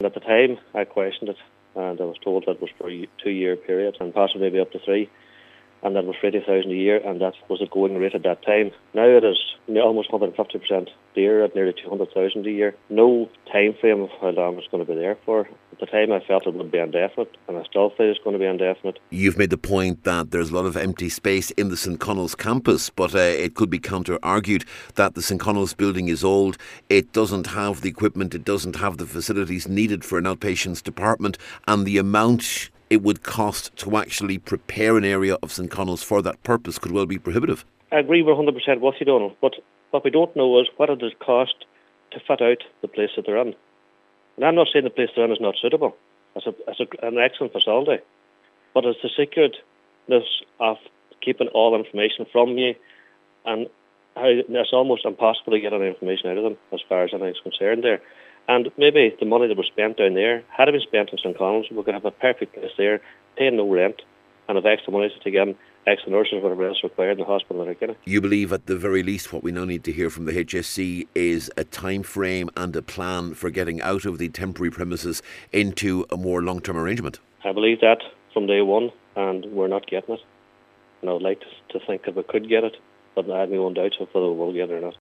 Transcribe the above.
at the time I questioned it, and I was told that it was for a 2-year period and possibly maybe up to 3, and that was for 80,000 a year, and that was a going rate at that time. Now it is almost 150% dearer at nearly 200,000 a year. No time frame of how long it's going to be there for. At the time I felt it would be indefinite, and I still feel it's going to be indefinite. You've made the point that there's a lot of empty space in the St Connell's campus, but it could be counter-argued that the St Connell's building is old, it doesn't have the equipment, it doesn't have the facilities needed for an outpatients department, and the amount it would cost to actually prepare an area of St Connell's for that purpose could well be prohibitive. I agree with 100% what you don't, but what we don't know is what it does cost to fit out the place that they're in. And I'm not saying the place they're in is not suitable. It's an excellent facility, but it's the secretness of keeping all information from you, and how it's almost impossible to get any information out of them as far as anything's concerned there. And maybe the money that was spent down there, had it been spent in St Connell's, we could have a perfect place there, paying no rent, and have extra money to take in extra nurses, whatever else required in the hospital that are getting. You believe at the very least what we now need to hear from the HSC is a time frame and a plan for getting out of the temporary premises into a more long-term arrangement? I believe that from day one, and we're not getting it. And I would like to think that we could get it, but I have my own doubts of whether we will get it or not.